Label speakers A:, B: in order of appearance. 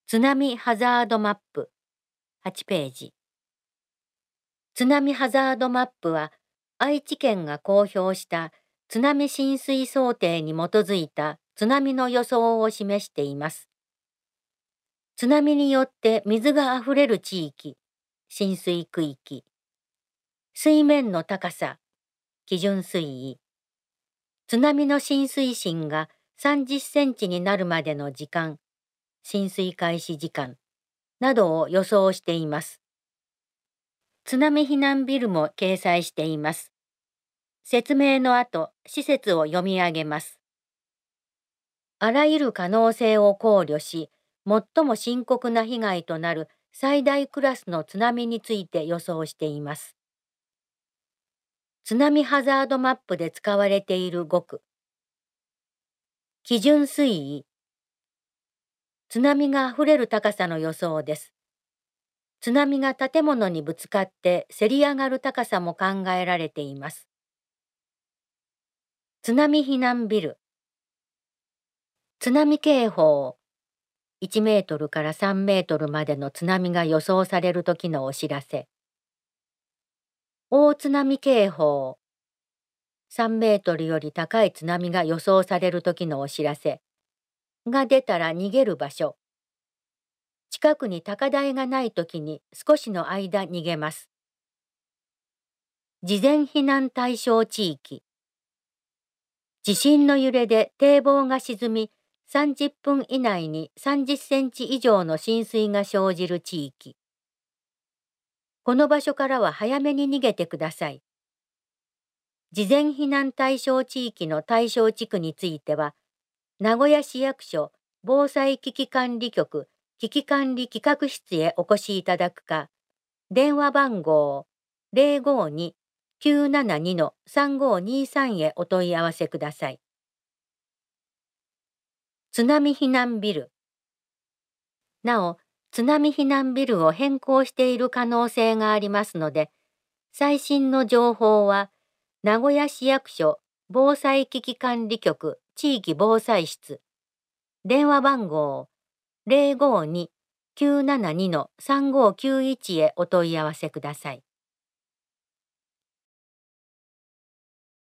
A: 津波ハザードマップ8ページ。津波ハザードマップは愛知県が公表した津波浸水想定に基づいた津波の予想を示しています。津波によって水があふれる地域、浸水区域、水面の高さ、基準水位、津波の浸水深が30センチになるまでの時間、浸水開始時間などを予想しています。津波避難ビルも掲載しています。説明の後、施設を読み上げます。あらゆる可能性を考慮し、最も深刻な被害となる最大クラスの津波について予想しています。津波ハザードマップで使われている語句。基準水位。津波があふれる高さの予想です。津波が建物にぶつかってせり上がる高さも考えられています。津波避難ビル。津波警報。1メートルから3メートルまでの津波が予想されるときのお知らせ。大津波警報。3メートルより高い津波が予想されるときのお知らせ。が出たら逃げる場所。近くに高台がないときに少しの間逃げます。事前避難対象地域。地震の揺れで堤防が沈み、30分以内に30センチ以上の浸水が生じる地域。この場所からは早めに逃げてください。事前避難対象地域の対象地区については、名古屋市役所防災危機管理局危機管理企画室へお越しいただくか、電話番号 052-972-3523 へお問い合わせください。津波避難ビル。なお、津波避難ビルを変更している可能性がありますので、最新の情報は、名古屋市役所防災危機管理局地域防災室、電話番号 052-972-3591 へお問い合わせください。